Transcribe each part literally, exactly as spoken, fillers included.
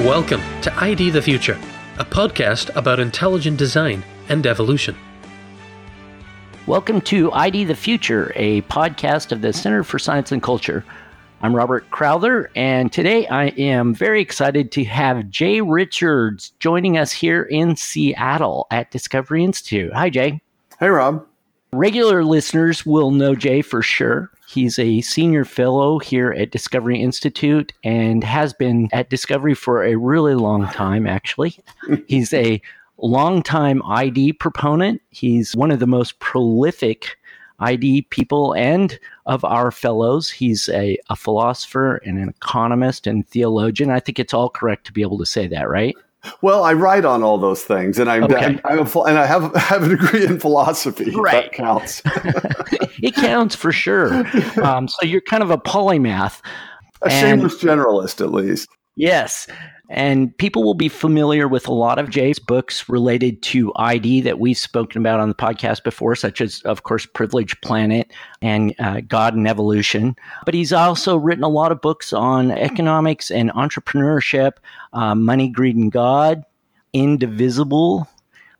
Welcome to I D the Future, a podcast about intelligent design and evolution. Welcome to I D the Future, a podcast of the Center for Science and Culture. I'm Robert Crowther, and today I am very excited to have Jay Richards joining us here in Seattle at Discovery Institute. Hi, Jay. Hey, Rob. Regular listeners will know Jay for sure. He's a senior fellow here at Discovery Institute and has been at Discovery for a really long time, actually. He's a longtime I D proponent. He's one of the most prolific I D people and of our fellows. He's a, a philosopher and an economist and theologian. I think it's all correct to be able to say that, right? Well, I write on all those things, and I'm, okay. I'm, I'm a, and I have have a degree in philosophy. Right, that counts. It counts for sure. Um, so you're kind of a polymath, a and, shameless generalist, at least. Yes. And people will be familiar with a lot of Jay's books related to I D that we've spoken about on the podcast before, such as, of course, Privileged Planet and uh, God and Evolution. But he's also written a lot of books on economics and entrepreneurship, uh, Money, Greed, and God, Indivisible,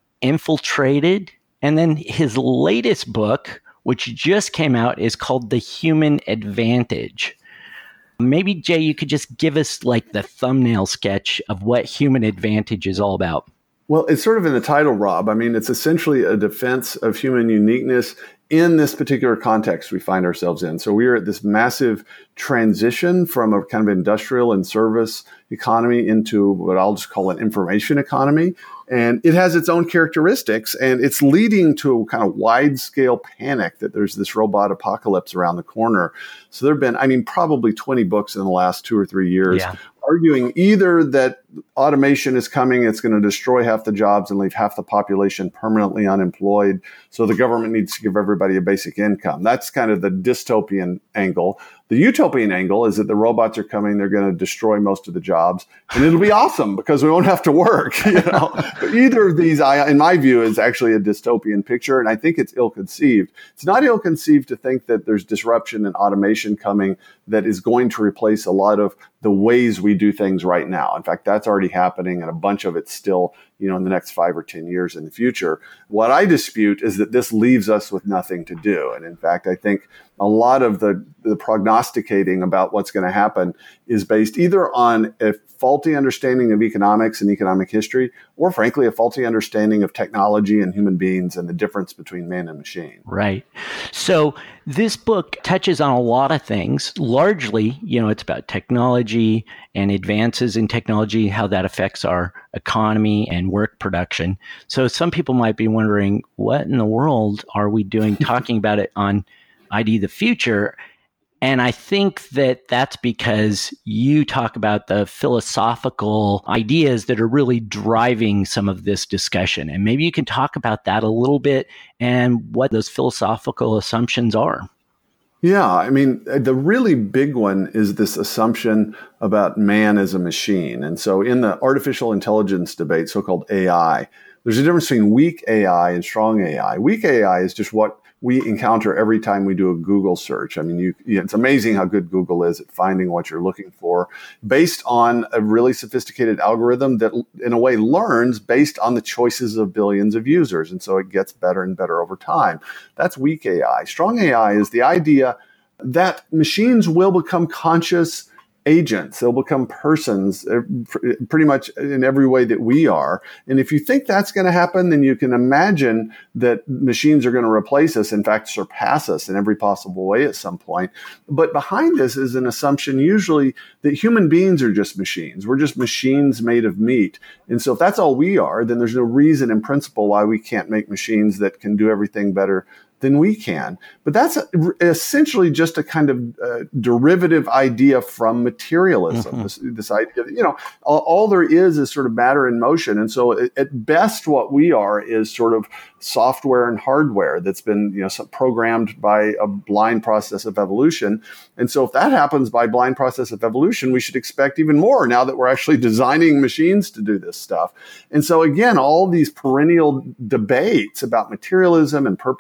Infiltrated. And then his latest book, which just came out, is called The Human Advantage. Maybe, Jay, you could just give us like the thumbnail sketch of what Human Advantage is all about. Well, it's sort of in the title, Rob. I mean, it's essentially a defense of human uniqueness in this particular context we find ourselves in. So we are at this massive transition from a kind of industrial and service economy into what I'll just call an information economy. And it has its own characteristics, and it's leading to a kind of wide-scale panic that there's this robot apocalypse around the corner. So there have been, I mean, probably twenty books in the last two or three years yeah. arguing either that automation is coming, it's going to destroy half the jobs and leave half the population permanently unemployed, so the government needs to give everybody a basic income. That's kind of the dystopian angle. The utopian angle is that the robots are coming, they're going to destroy most of the jobs, and it'll be awesome because we won't have to work. You know, but either of these, I, in my view, is actually a dystopian picture, and I think it's ill-conceived. It's not ill-conceived to think that there's disruption and automation coming that is going to replace a lot of the ways we do things right now. In fact, that's already happening, and a bunch of it's still, you know, in the next five or ten years in the future. What I dispute is that this leaves us with nothing to do. And in fact, I think a lot of the, the prognosticating about what's going to happen is based either on a faulty understanding of economics and economic history, or frankly, a faulty understanding of technology and human beings and the difference between man and machine. Right. So this book touches on a lot of things. Largely, you know, it's about technology and advances in technology, how that affects our economy and work production. So some people might be wondering, what in the world are we doing talking about it on I D the Future? And I think that that's because you talk about the philosophical ideas that are really driving some of this discussion. And maybe you can talk about that a little bit and what those philosophical assumptions are. Yeah, I mean, the really big one is this assumption about man as a machine. And so in the artificial intelligence debate, so-called A I, there's a difference between weak A I and strong A I. Weak A I is just what we encounter every time we do a Google search. I mean, you, it's amazing how good Google is at finding what you're looking for based on a really sophisticated algorithm that, in a way, learns based on the choices of billions of users. And so it gets better and better over time. That's weak A I. Strong A I is the idea that machines will become conscious agents. They'll become persons pretty much in every way that we are. And if you think that's going to happen, then you can imagine that machines are going to replace us, in fact, surpass us in every possible way at some point. But behind this is an assumption usually that human beings are just machines. We're just machines made of meat. And so if that's all we are, then there's no reason in principle why we can't make machines that can do everything better than we can. But that's essentially just a kind of uh, derivative idea from materialism. Mm-hmm. This, this idea that, you know, all, all there is is sort of matter in motion. And so at, at best, what we are is sort of software and hardware that's been, you know, programmed by a blind process of evolution. And so if that happens by blind process of evolution, we should expect even more now that we're actually designing machines to do this stuff. And so again, all these perennial debates about materialism and purpose and design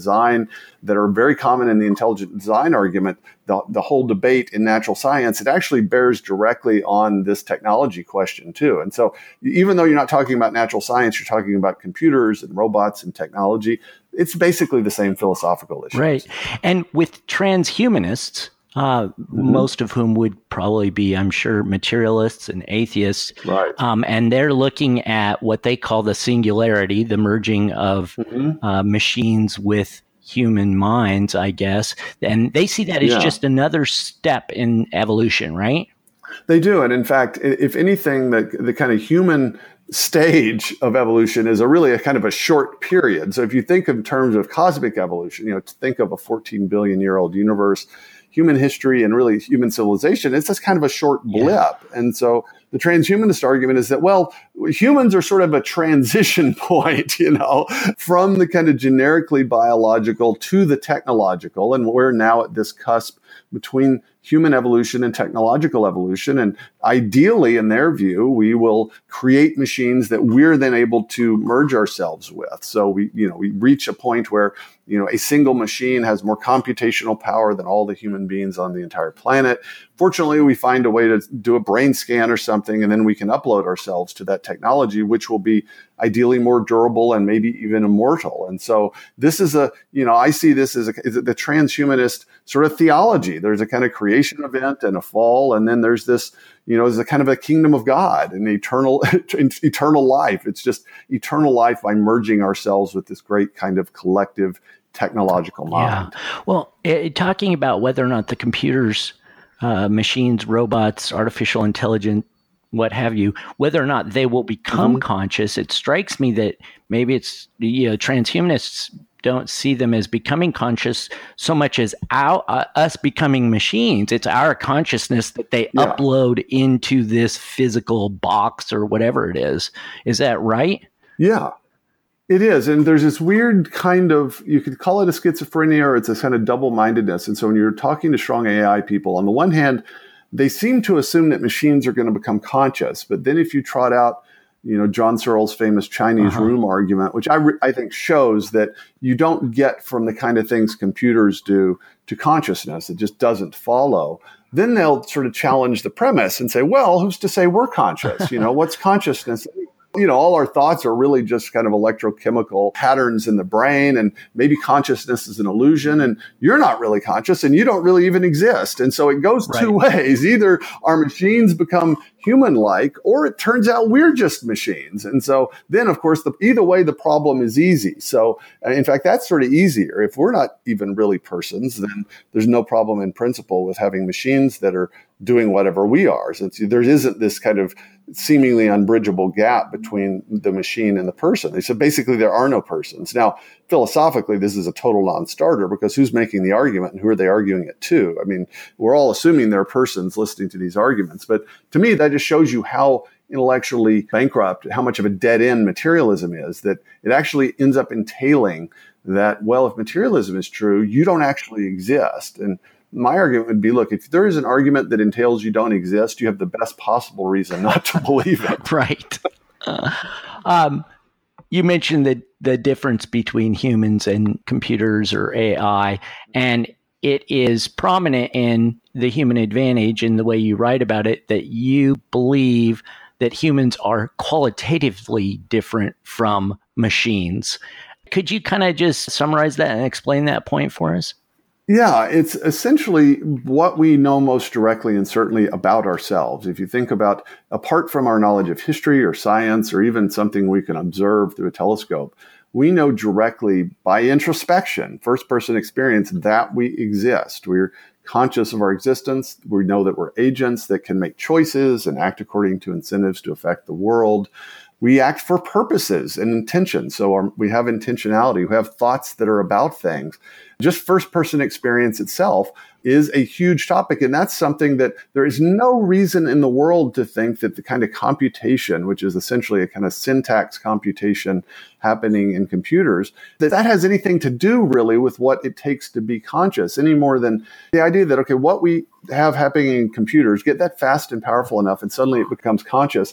design that are very common in the intelligent design argument, the, the whole debate in natural science, it actually bears directly on this technology question too. And so even though you're not talking about natural science, you're talking about computers and robots and technology, it's basically the same philosophical issue. Right. And with transhumanists, uh, mm-hmm. most of whom would probably be, I'm sure, materialists and atheists. Right. Um, and they're looking at what they call the singularity, the merging of mm-hmm. uh, machines with human minds, I guess. And they see that as yeah. just another step in evolution, right? They do. And in fact, if anything, the, the kind of human stage of evolution is a really a kind of a short period. So if you think in terms of cosmic evolution, you know, think of a fourteen billion year old universe, human history and really human civilization, it's just kind of a short blip. Yeah. And so the transhumanist argument is that, well, humans are sort of a transition point, you know, from the kind of generically biological to the technological. And we're now at this cusp between human evolution and technological evolution. And ideally, in their view, we will create machines that we're then able to merge ourselves with. So we, you know, we reach a point where, you know, a single machine has more computational power than all the human beings on the entire planet. Fortunately, we find a way to do a brain scan or something, and then we can upload ourselves to that technology, which will be ideally more durable and maybe even immortal. And so this is a, you know, I see this as a, as the transhumanist sort of theology. There's a kind of creation event and a fall, and then there's this, you know, there's a kind of a kingdom of God and eternal, eternal life. It's just eternal life by merging ourselves with this great kind of collective technological mind. Yeah. Well, it, talking about whether or not the computers, uh, machines, robots, artificial intelligence, what have you, whether or not they will become mm-hmm. conscious, it strikes me that maybe it's, you know, transhumanists don't see them as becoming conscious so much as our, uh, us becoming machines. It's our consciousness that they yeah. upload into this physical box or whatever it is. Is that right? Yeah. It is. And there's this weird kind of, you could call it a schizophrenia, or it's a kind of double-mindedness. And so when you're talking to strong A I people, on the one hand, they seem to assume that machines are going to become conscious. But then if you trot out, you know, John Searle's famous Chinese uh-huh. room argument, which I, re- I think shows that you don't get from the kind of things computers do to consciousness. It just doesn't follow. Then they'll sort of challenge the premise and say, well, who's to say we're conscious? You know, what's consciousness? You know, all our thoughts are really just kind of electrochemical patterns in the brain, and maybe consciousness is an illusion, and you're not really conscious and you don't really even exist. And so it goes right. two ways. Either our machines become human-like, or it turns out we're just machines. And so then, of course, the, either way, the problem is easy. So in fact, that's sort of easier. If we're not even really persons, then there's no problem in principle with having machines that are doing whatever we are. So there isn't this kind of seemingly unbridgeable gap between the machine and the person. They said basically there are no persons. Now, philosophically, this is a total non-starter, because who's making the argument and who are they arguing it to? I mean, we're all assuming there are persons listening to these arguments. But to me, that just shows you how intellectually bankrupt, how much of a dead end materialism is, that it actually ends up entailing that, well, if materialism is true, you don't actually exist. And my argument would be, look, if there is an argument that entails you don't exist, you have the best possible reason not to believe it. Right. Uh, um, you mentioned the, the difference between humans and computers or A I, and it is prominent in The Human Advantage in the way you write about it, that you believe that humans are qualitatively different from machines. Could you kind of just summarize that and explain that point for us? Yeah, it's essentially what we know most directly and certainly about ourselves. If you think about, apart from our knowledge of history or science or even something we can observe through a telescope, we know directly by introspection, first-person experience, that we exist. We're conscious of our existence. We know that we're agents that can make choices and act according to incentives to affect the world. We act for purposes and intentions. So our, we have intentionality. We have thoughts that are about things. Just first-person experience itself is a huge topic. And that's something that there is no reason in the world to think that the kind of computation, which is essentially a kind of syntax computation happening in computers, that that has anything to do really with what it takes to be conscious, any more than the idea that, okay, what we have happening in computers, get that fast and powerful enough and suddenly it becomes conscious.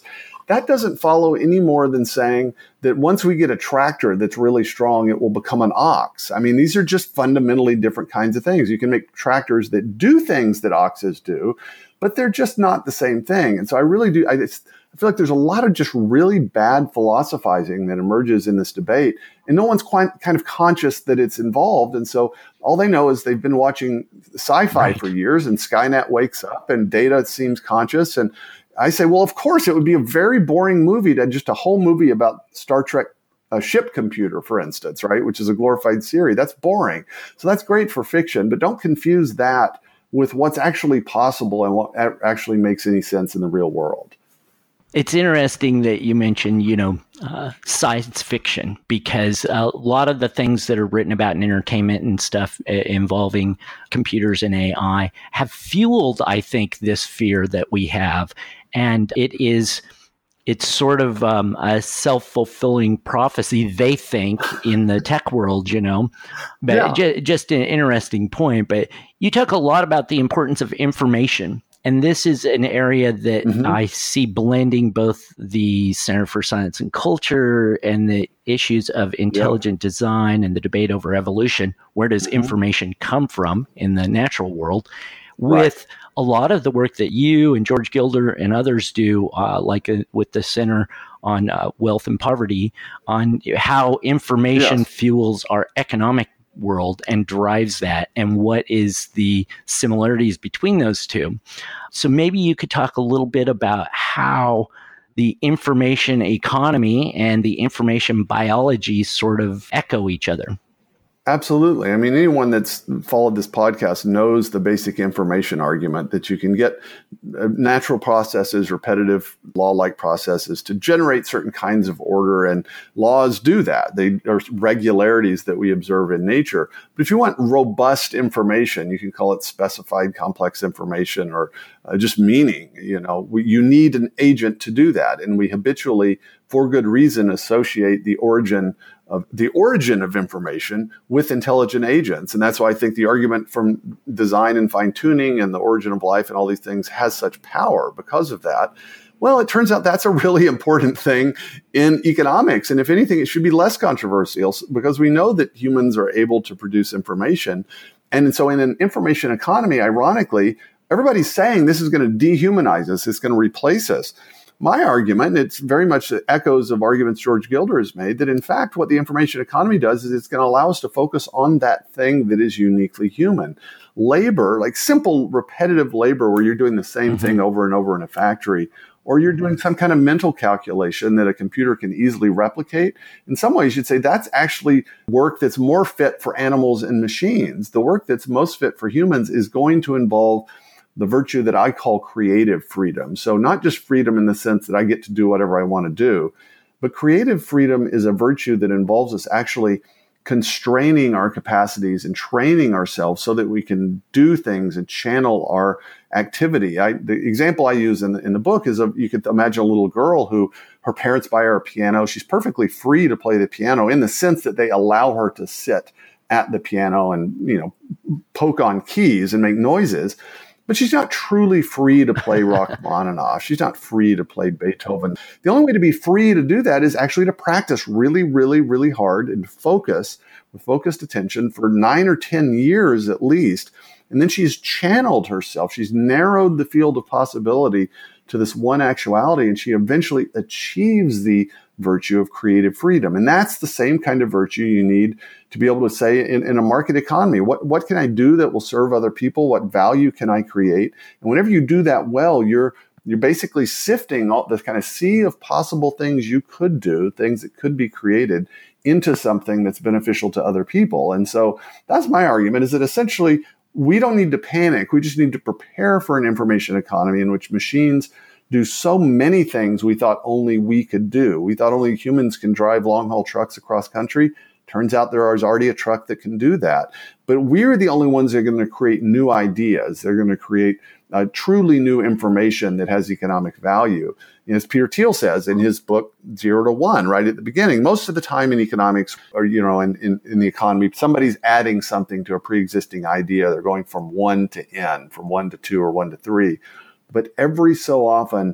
that doesn't follow any more than saying that once we get a tractor that's really strong, it will become an ox. I mean, these are just fundamentally different kinds of things. You can make tractors that do things that oxes do, but they're just not the same thing. And so I really do, I, just, I feel like there's a lot of just really bad philosophizing that emerges in this debate, and no one's quite kind of conscious that it's involved. And so all they know is they've been watching sci-fi right. for years, and Skynet wakes up and Data seems conscious. And I say, well, of course, it would be a very boring movie to just a whole movie about Star Trek, a ship computer, for instance, right, which is a glorified Siri. That's boring. So that's great for fiction, but don't confuse that with what's actually possible and what actually makes any sense in the real world. It's interesting that you mentioned, you know, uh, science fiction, because a lot of the things that are written about in entertainment and stuff uh, involving computers and A I have fueled, I think, this fear that we have. And it is, it's sort of um, a self-fulfilling prophecy, they think, in the tech world, you know. But yeah. j- just an interesting point. But you talk a lot about the importance of information. And this is an area that mm-hmm. I see blending both the Center for Science and Culture and the issues of intelligent yep. design and the debate over evolution. Where does mm-hmm. information come from in the natural world? With right. a lot of the work that you and George Gilder and others do, uh, like uh, with the Center on uh, Wealth and Poverty, on how information yes. fuels our economic world and drives that, and what is the similarities between those two. So maybe you could talk a little bit about how the information economy and the information biology sort of echo each other. Absolutely. I mean, anyone that's followed this podcast knows the basic information argument that you can get natural processes, repetitive law-like processes to generate certain kinds of order, and laws do that. They are regularities that we observe in nature. But if you want robust information, you can call it specified complex information, or uh, just meaning. You know, we, you need an agent to do that. And we habitually, for good reason, associate the origin of the origin of information with intelligent agents. And that's why I think the argument from design and fine tuning and the origin of life and all these things has such power because of that. Well, it turns out that's a really important thing in economics. And if anything, it should be less controversial, because we know that humans are able to produce information. And so in an information economy, ironically, everybody's saying this is going to dehumanize us. It's going to replace us. My argument, and it's very much the echoes of arguments George Gilder has made, that in fact what the information economy does is it's going to allow us to focus on that thing that is uniquely human. Labor, like simple repetitive labor where you're doing the same mm-hmm. thing over and over in a factory, or you're doing some kind of mental calculation that a computer can easily replicate. In some ways, you'd say that's actually work that's more fit for animals and machines. The work that's most fit for humans is going to involve the virtue that I call creative freedom. So not just freedom in the sense that I get to do whatever I want to do, but creative freedom is a virtue that involves us actually constraining our capacities and training ourselves so that we can do things and channel our activity. I, the example I use in the, in the book is a, you could imagine a little girl who her parents buy her a piano. She's perfectly free to play the piano in the sense that they allow her to sit at the piano and, you know, poke on keys and make noises. But she's not truly free to play Rachmaninoff. She's not free to play Beethoven. The only way to be free to do that is actually to practice really, really, really hard and focus with focused attention for nine or ten years at least. And then she's channeled herself. She's narrowed the field of possibility to this one actuality, and she eventually achieves the virtue of creative freedom. And that's the same kind of virtue you need to be able to say in, in a market economy, what, what can I do that will serve other people? What value can I create? And whenever you do that well, you're you're basically sifting all this kind of sea of possible things you could do, things that could be created, into something that's beneficial to other people. And so that's my argument, is that essentially we don't need to panic. We just need to prepare for an information economy in which machines do so many things we thought only we could do. We thought only humans can drive long-haul trucks across country. Turns out there is already a truck that can do that. But we're the only ones that are going to create new ideas. They're going to create uh, truly new information that has economic value. And as Peter Thiel says in his book, Zero to One, right at the beginning, most of the time in economics, or, you know, in, in, in the economy, somebody's adding something to a pre-existing idea. They're going from one to N, from one to two or one to three. But every so often,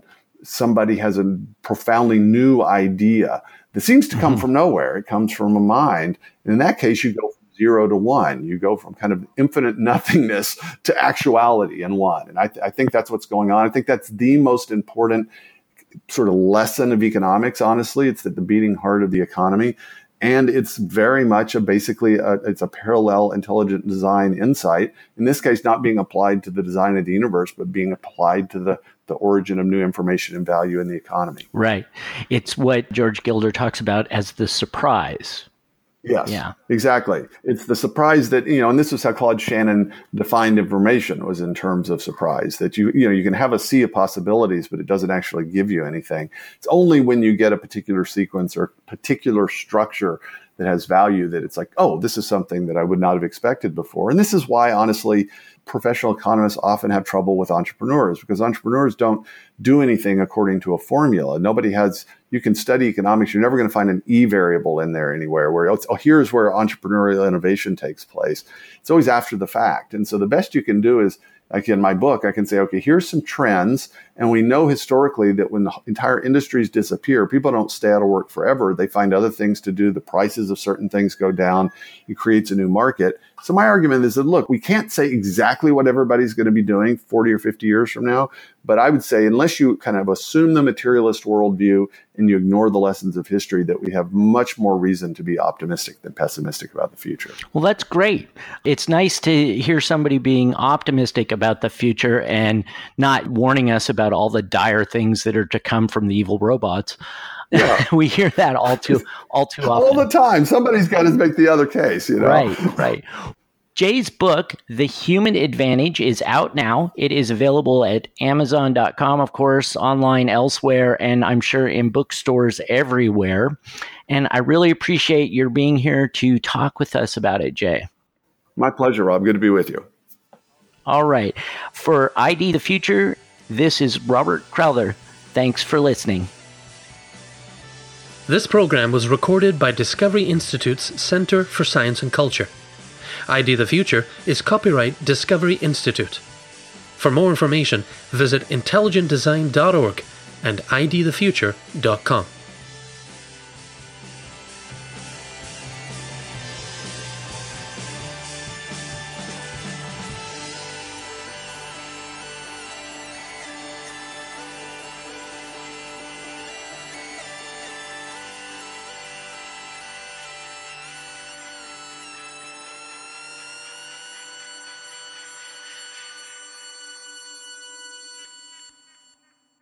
somebody has a profoundly new idea that seems to come mm-hmm. from nowhere. It comes from a mind. And in that case, you go from zero to one. You go from kind of infinite nothingness to actuality in one. And I, th- I think that's what's going on. I think that's the most important sort of lesson of economics, honestly. It's at the beating heart of the economy. And it's very much a basically a, it's a parallel intelligent design insight. In this case, not being applied to the design of the universe, but being applied to the, the origin of new information and value in the economy. Right. It's what George Gilder talks about as the surprise. Yes, yeah. exactly. It's the surprise that, you know, and this is how Claude Shannon defined information, was in terms of surprise, that you, you know, you can have a sea of possibilities, but it doesn't actually give you anything. It's only when you get a particular sequence or particular structure that has value that it's like, oh, this is something that I would not have expected before. And this is why, honestly, professional economists often have trouble with entrepreneurs, because entrepreneurs don't do anything according to a formula. Nobody has, you can study economics, you're never going to find an E variable in there anywhere where, it's, oh, here's where entrepreneurial innovation takes place. It's always after the fact. And so the best you can do is, like in my book, I can say, okay, here's some trends. And we know historically that when the entire industries disappear, people don't stay out of work forever. They find other things to do. The prices of certain things go down. It creates a new market. So my argument is that, look, we can't say exactly what everybody's going to be doing forty or fifty years from now. But I would say, unless you kind of assume the materialist worldview and you ignore the lessons of history, that we have much more reason to be optimistic than pessimistic about the future. Well, that's great. It's nice to hear somebody being optimistic about the future and not warning us about all the dire things that are to come from the evil robots. Yeah. We hear that all too all too often. All the time. Somebody's got to make the other case, you know? Right, right. Jay's book, The Human Advantage, is out now. It is available at amazon dot com, of course, online elsewhere, and I'm sure in bookstores everywhere. And I really appreciate your being here to talk with us about it, Jay. My pleasure, Rob. Good to be with you. All right. For I D the Future, this is Robert Crowther. Thanks for listening. This program was recorded by Discovery Institute's Center for Science and Culture. I D the Future is copyright Discovery Institute. For more information, visit intelligent design dot org and I D the future dot com.